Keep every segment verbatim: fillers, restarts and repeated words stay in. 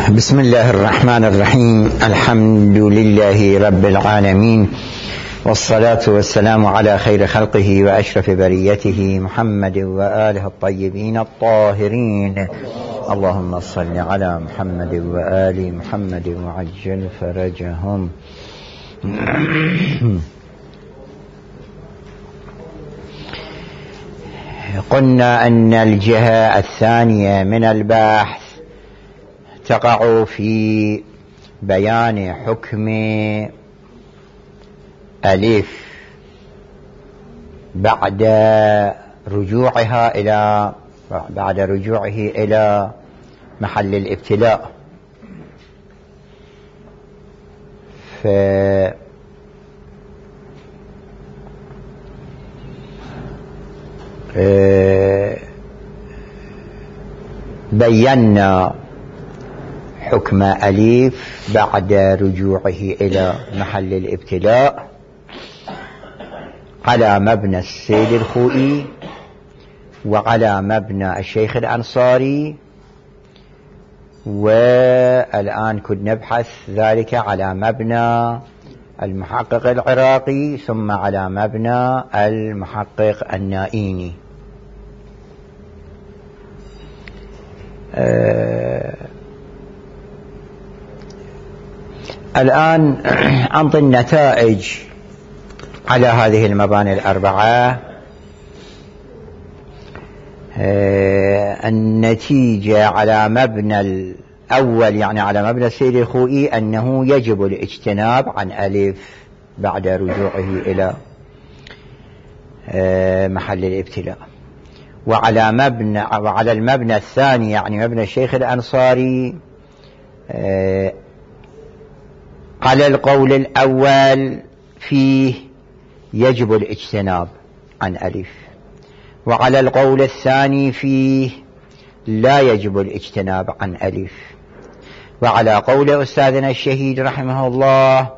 بسم الله الرحمن الرحيم. الحمد لله رب العالمين، والصلاة والسلام على خير خلقه وأشرف بريته محمد وآله الطيبين الطاهرين. اللهم صل على محمد وآل محمد وعجل فرجهم. قلنا أن الجهة الثانية من البحث تقع في بيان حكم ألف بعد رجوعها إلى بعد رجوعه إلى محل الابتلاء. ف بينا حكم ألف بعد رجوعه إلى محل الابتلاء على مبنى السيد الخوئي وعلى مبنى الشيخ الأنصاري، والآن كنا نبحث ذلك على مبنى المحقق العراقي ثم على مبنى المحقق النائيني. آه الآن أنطي النتائج على هذه المباني الأربعة. آه النتيجة على مبنى الأول يعني على مبنى السيد الخوئي أنه يجب الاجتناب عن ألف بعد رجوعه إلى آه محل الابتلاء. وعلى مبنى وعلى المبنى الثاني يعني مبنى الشيخ الأنصاري آه على القول الأول فيه يجب الاجتناب عن ألف، وعلى القول الثاني فيه لا يجب الاجتناب عن ألف، وعلى قول أستاذنا الشهيد رحمه الله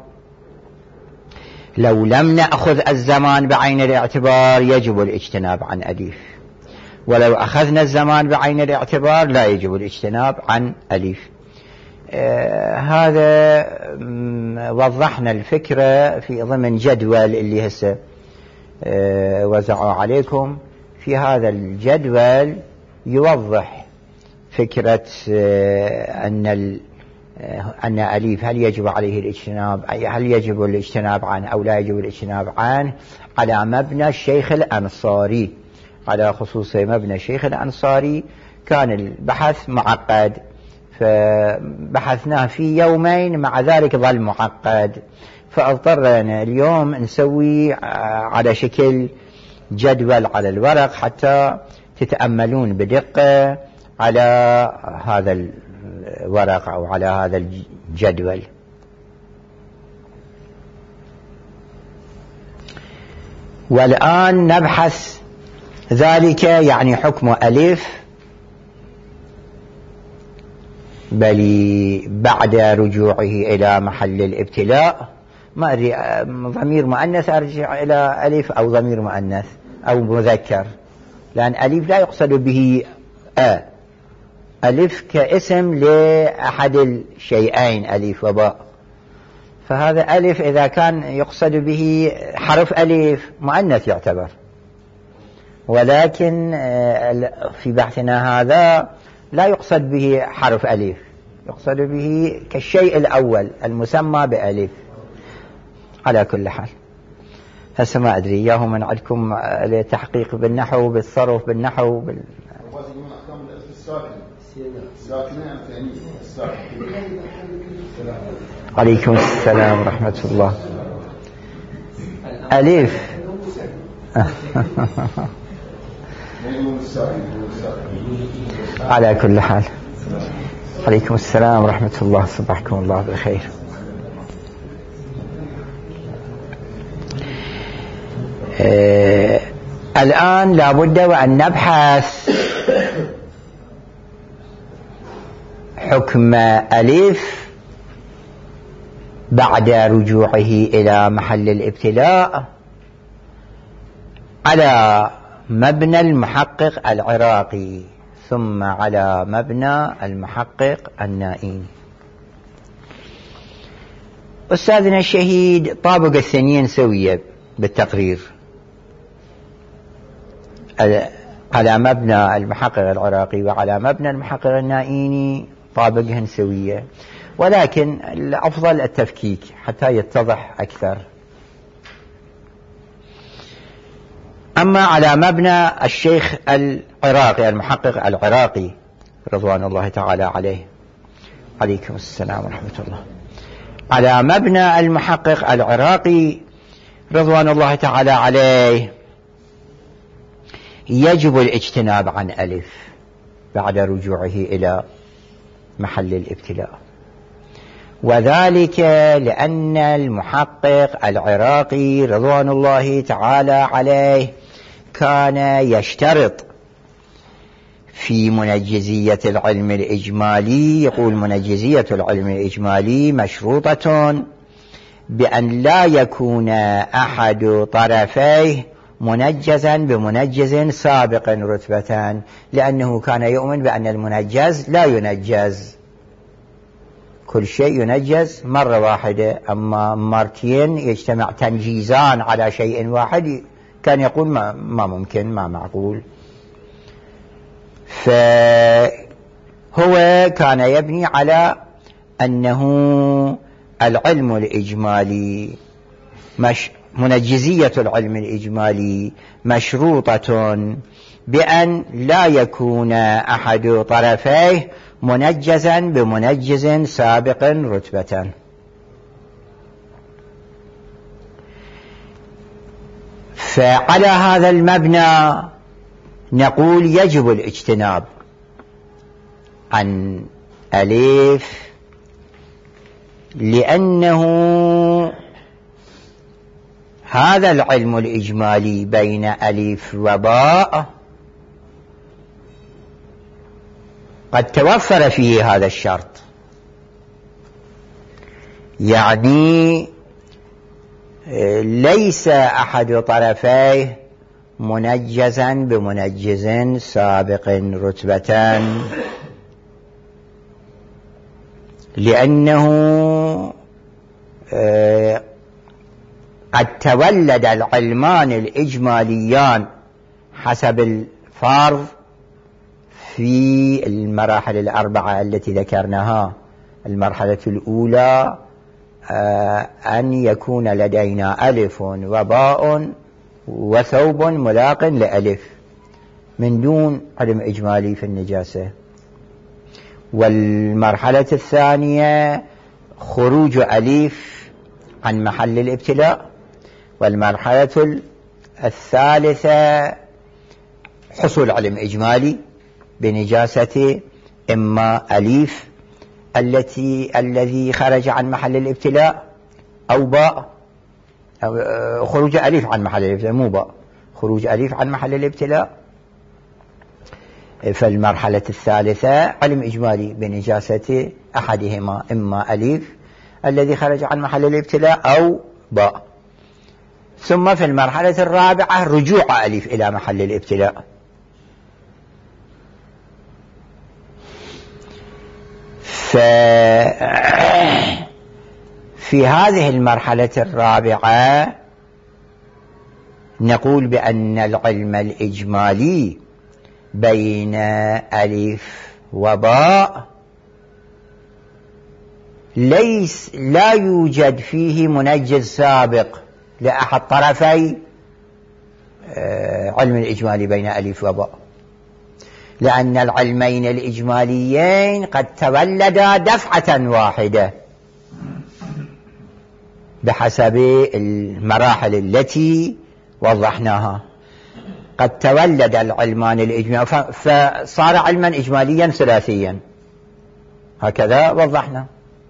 لو لم نأخذ الزمان بعين الاعتبار يجب الاجتناب عن ألف، ولو أخذنا الزمان بعين الاعتبار لا يجب الاجتناب عن ألف. آه هذا وضحنا الفكرة في ضمن جدول اللي هسه آه وزعوا عليكم. في هذا الجدول يوضح فكرة آه أن آه أن أليف هل يجب عليه الاجتناب هل يجب الاجتناب عنه أو لا يجب الاجتناب عنه على مبنى الشيخ الأنصاري. على خصوص مبنى الشيخ الأنصاري كان البحث معقد فبحثناه في يومين، مع ذلك ظل معقد، فاضطرنا اليوم نسوي على شكل جدول على الورق حتى تتأملون بدقة على هذا الورق أو على هذا الجدول. والآن نبحث ذلك يعني حكم ألف بل بعد رجوعه إلى محل الابتلاء. ما أدري ضمير مؤنث أرجع إلى ألف أو ضمير مؤنث أو مذكر، لأن ألف لا يقصد به أ ألف كاسم لأحد الشيئين ألف وباء، فهذا ألف إذا كان يقصد به حرف ألف مؤنث يعتبر، ولكن في بحثنا هذا لا يقصد به حرف ألف، يقصد به كالشيء الأول المسمى بألف. على كل حال هسه ما أدري إياه من عندكم لتحقيق بالنحو بالصرف بالنحو بال... عليكم السلام ورحمة الله. ألف على كل حال عليكم السلام ورحمة الله، صباحكم الله بالخير. آه الآن لابد وأن نبحث حكم ألف بعد رجوعه إلى محل الابتلاء على مبنى المحقق العراقي ثم على مبنى المحقق النائيني. أستاذنا الشهيد طابق الثنين سوية بالتقرير على مبنى المحقق العراقي وعلى مبنى المحقق النائيني طابقهن سوية، ولكن الأفضل التفكيك حتى يتضح أكثر. أما على مبنى الشيخ العراقي المحقق العراقي رضوان الله تعالى عليه، عليكم السلام ورحمة الله، على مبنى المحقق العراقي رضوان الله تعالى عليه يجب الاجتناب عن ألف بعد رجوعه إلى محل الابتلاء، وذلك لأن المحقق العراقي رضوان الله تعالى عليه كان يشترط في منجزية العلم الإجمالي، يقول منجزية العلم الإجمالي مشروطة بأن لا يكون أحد طرفيه منجزا بمنجز سابق رتبة، لأنه كان يؤمن بأن المنجز لا ينجز، كل شيء ينجز مرة واحدة، أما مرتين يجتمع تنجيزان على شيء واحد كان يقول ما, ما ممكن، ما معقول. فهو كان يبني على أنه العلم الإجمالي مش منجزية العلم الإجمالي مشروطة بأن لا يكون أحد طرفيه منجزا بمنجز سابق رتبة. فعلى هذا المبنى نقول يجب الاجتناب عن ألف، لأنه هذا العلم الإجمالي بين ألف وباء قد توفر فيه هذا الشرط، يعني ليس أحد طرفيه منجزا بمنجز سابق رتبة، لأنه قد تولد العلمان الإجماليان حسب الفرض في المراحل الأربعة التي ذكرناها. المرحلة الأولى أن يكون لدينا ألف وباء وثوب ملاق لألف من دون علم إجمالي في النجاسة. والمرحلة الثانية خروج ألف عن محل الابتلاء. والمرحلة الثالثة حصول علم إجمالي بنجاسة إما أليف التي الذي خرج عن محل الابتلاء أو باء، أو خروج أليف عن محل الابتلاء، مو باء، خروج أليف عن محل الابتلاء. فالمرحلة الثالثة علم إجمالي بنجاسة أحدهما، إما أليف الذي خرج عن محل الابتلاء أو باء. ثم في المرحلة الرابعة رجوع أليف إلى محل الابتلاء. في هذه المرحلة الرابعة نقول بأن العلم الإجمالي بين ألف وباء ليس لا يوجد فيه منجز سابق لأحد طرفي علم الإجمالي بين ألف وباء، لأن العلمين الإجماليين قد تولدا دفعة واحدة بحسب المراحل التي وضحناها. قد تولد العلمان الإجمالي فصار علما إجماليا ثلاثيا، هكذا وضحنا.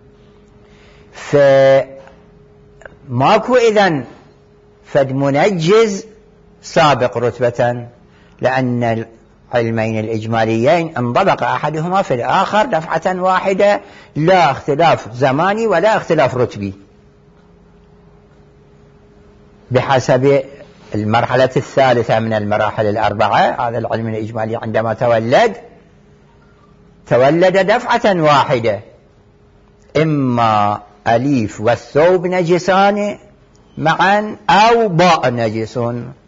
فماكو إذن فد منجز سابق رتبة، لأن العلمين الإجماليين انطبق أحدهما في الآخر دفعة واحدة، لا اختلاف زماني ولا اختلاف رتبي، بحسب المرحلة الثالثة من المراحل الأربعة. هذا العلم الإجمالي عندما تولد تولد دفعة واحدة، إما أليف والثوب نجسان معا أو باء نجس،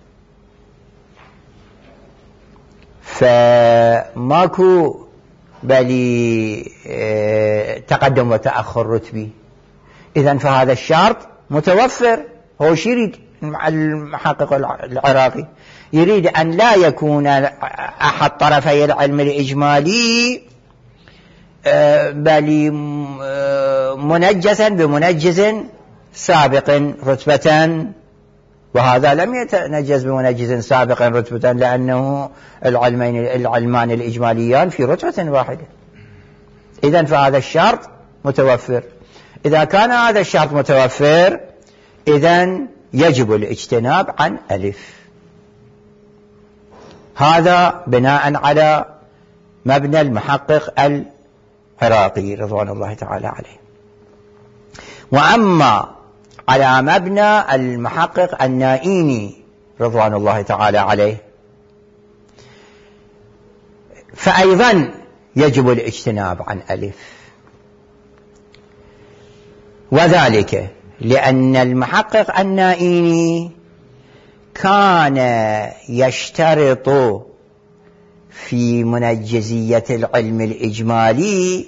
فماكو بلي تقدم وتأخر رتبي. إذن فهذا الشرط متوفر. هو شو يريد المحقق العراقي؟ يريد أن لا يكون أحد طرفي العلم الإجمالي بل منجزا بمنجز سابق رتبة، وهذا لم يتنجز بمنجز سابق رتبة لأنه العلمين العلمان الإجماليان في رتبة واحدة. إذن فهذا الشرط متوفر. إذا كان هذا الشرط متوفر إذن يجب الاجتناب عن ألف. هذا بناء على مبنى المحقق العراقي رضوان الله تعالى عليه. وأما على مبنى المحقق النائيني رضوان الله تعالى عليه فأيضا يجب الاجتناب عن ألف، وذلك لأن المحقق النائيني كان يشترط في منجزية العلم الإجمالي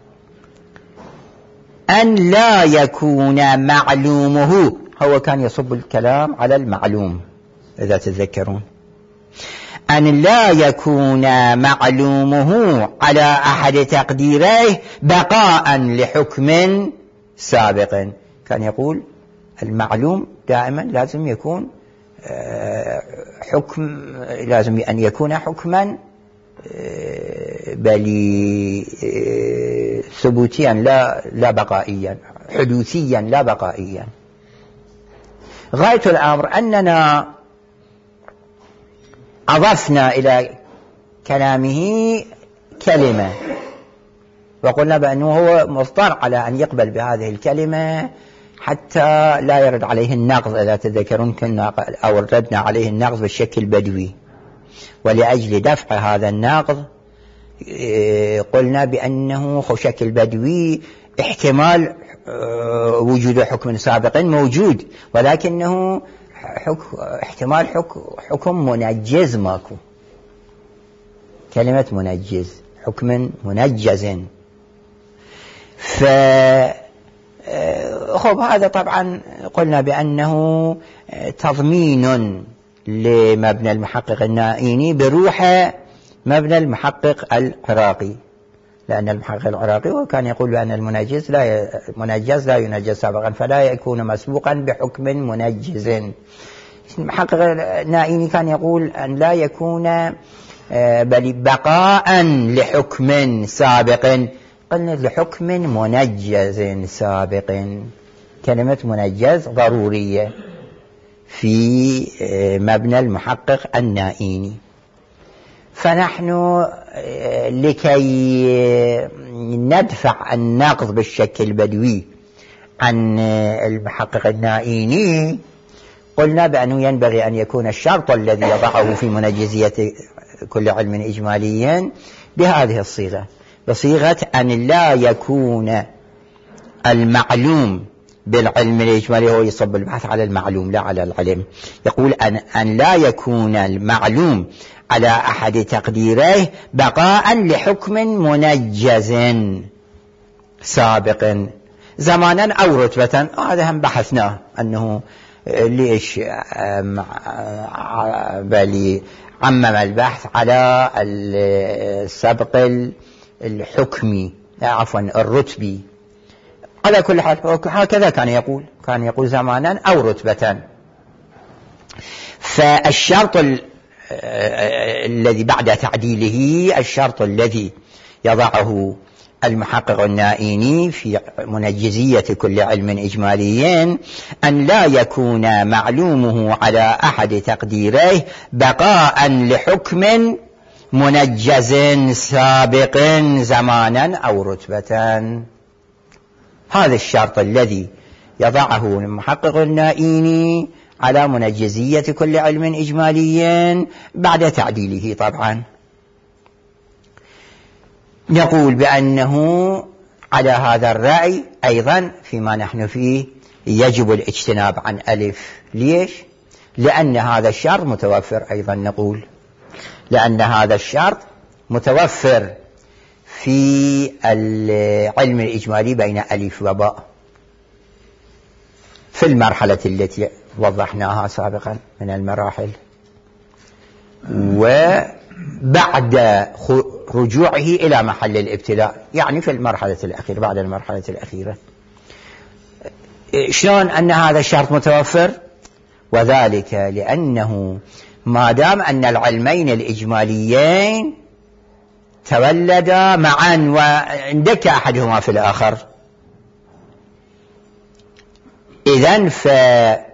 أن لا يكون معلومه، هو كان يصب الكلام على المعلوم إذا تتذكرون، أن لا يكون معلومه على أحد تقديريه بقاء لحكم سابق. كان يقول المعلوم دائما لازم يكون حكم، لازم أن يكون حكما بل ثبوتيا لا لا بقائيا، حدوثيا لا بقائيا. غاية الأمر أننا أضفنا إلى كلامه كلمة وقلنا بأنه هو مضطر على أن يقبل بهذه الكلمة حتى لا يرد عليه النقض. إذا تذكرون كنا أو ردنا عليه النقض بالشكل البدوي، ولأجل دفع هذا النقض قلنا بأنه شكل بدوي احتمال وجود حكم سابق موجود، ولكنه حكم احتمال حكم, حكم منجز ماكو. كلمة منجز، حكم منجز. ف خب هذا طبعا قلنا بأنه تضمين لمبنى المحقق النائيني بروح مبنى المحقق العراقي، لأن المحقق العراقي وكان يقول بأن المنجز لا منجز لا ينجز سابقا فلا يكون مسبوقا بحكم منجز. المحقق النائيني كان يقول أن لا يكون بل بقاء لحكم سابق، قلنا لحكم منجز سابق. كلمة منجز ضرورية في مبنى المحقق النائيني. فنحن لكي ندفع النقض بالشكل البدوي عن المحقق النائيني قلنا بأنه ينبغي أن يكون الشرط الذي يضعه في منجزية كل علم إجمالي بهذه الصيغة، بصيغة أن لا يكون المعلوم بالعلم الإجمالي، هو يصب البحث على المعلوم لا على العلم، يقول أن, أن لا يكون المعلوم على أحد تقديريه بقاء لحكم منجز سابق زمانا أو رتبة. هذا هم بحثناه أنه ليش بل عمم البحث على السبق الحكمي عفوا الرتبي. على كل حال هكذا كان يقول، كان يقول زمانا أو رتبة. فالشرط الذي بعد تعديله، الشرط الذي يضعه المحقق النائيني في منجزية كل علم إجمالي أن لا يكون معلومه على أحد تقديريه بقاء لحكم منجز سابق زمانا أو رتبة. هذا الشرط الذي يضعه المحقق النائيني على منجزية كل علم إجمالي بعد تعديله. طبعا نقول بأنه على هذا الرأي أيضا فيما نحن فيه يجب الاجتناب عن ألف. ليش؟ لأن هذا الشرط متوفر، أيضا نقول لأن هذا الشرط متوفر في العلم الإجمالي بين ألف وباء في المرحلة التي وضحناها سابقا من المراحل، وبعد رجوعه إلى محل الابتلاء، يعني في المرحلة الأخيرة بعد المرحلة الأخيرة. شلون أن هذا الشرط متوفر؟ وذلك لأنه ما دام أن العلمين الإجماليين تولدا معا واندك أحدهما في الآخر، إذن فهذا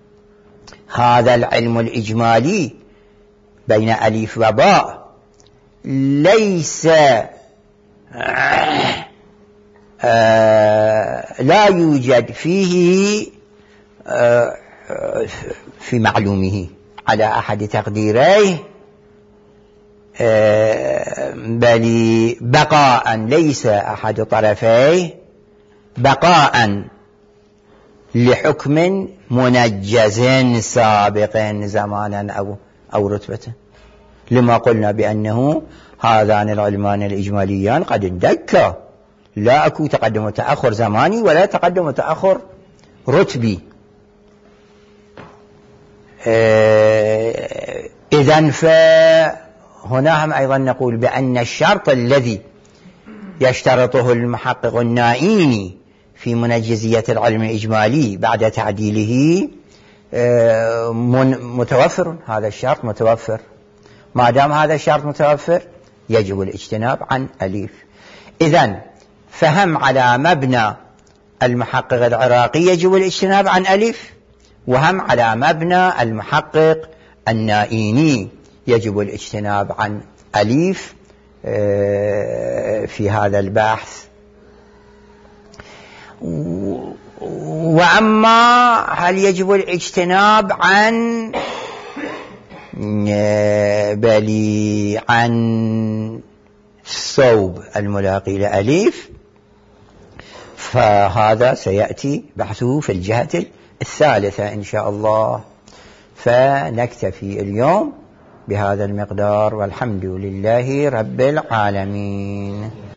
العلم الإجمالي بين ألف وباء ليس آه لا يوجد فيه آه في معلومه على أحد تقديريه، آه بل بقاء ليس أحد طرفيه بقاء لحكم منجز سابق زمانا أو, أو رتبة، لما قلنا بأنه هذان العلمان الإجماليان قد اندكا، لا أكو تقدم وتأخر زماني ولا تقدم وتأخر رتبي. آه إذن فهنا هم أيضا نقول بأن الشرط الذي يشترطه المحقق النائيني في منجزية العلم الإجمالي بعد تعديله آه متوفر، هذا الشرط متوفر. ما دام هذا الشرط متوفر يجب الاجتناب عن ألف. إذن فهم على مبنى المحقق العراقي يجب الاجتناب عن ألف، وهم على مبنى المحقق النائيني يجب الاجتناب عن ألف في هذا البحث. وأما هل يجب الاجتناب عن بل عن الصوب الملاقي لألف، فهذا سيأتي بحثه في الجهة الثالثة إن شاء الله. فنكتفي اليوم بهذا المقدار، والحمد لله رب العالمين.